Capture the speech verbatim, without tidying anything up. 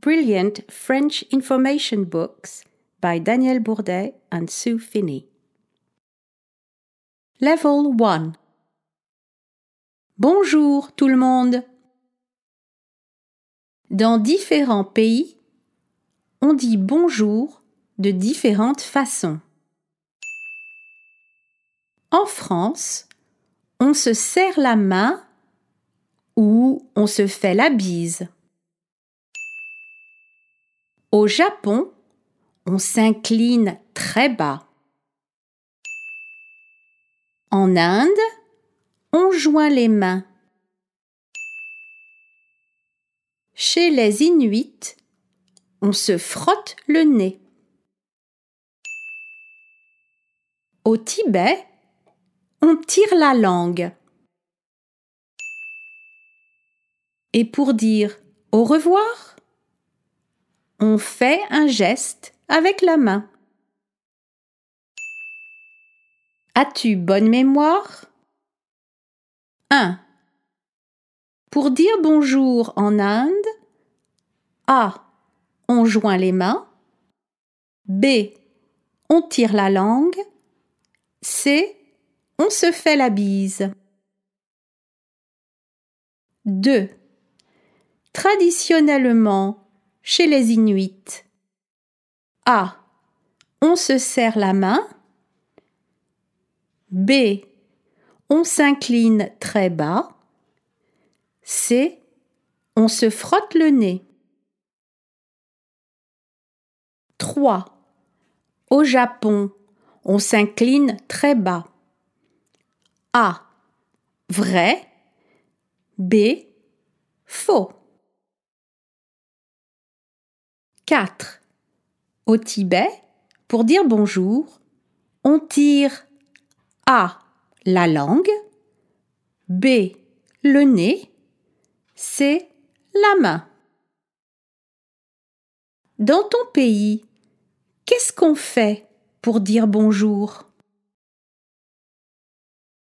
brilliant French information books by Daniel Bourdet and Sue Finney. Level one. Bonjour tout le monde. Dans différents pays, on dit bonjour de différentes façons. En France, on se serre la main ou on se fait la bise. Au Japon, on s'incline très bas. En Inde, on joint les mains. Chez les Inuits, on se frotte le nez. Au Tibet, on tire la langue. Et pour dire au revoir, on fait un geste avec la main. As-tu bonne mémoire? un. Pour dire bonjour en Inde, A. On joint les mains. B. On tire la langue. C. On se fait la bise. deux. Traditionnellement, chez les Inuits, A. On se serre la main. B. On s'incline très bas. C. On se frotte le nez. trois. Au Japon, on s'incline très bas. A. Vrai. B. Faux. quatre. Au Tibet, pour dire bonjour, on tire A. La langue. B. Le nez. C. La main. Dans ton pays, qu'est-ce qu'on fait pour dire bonjour?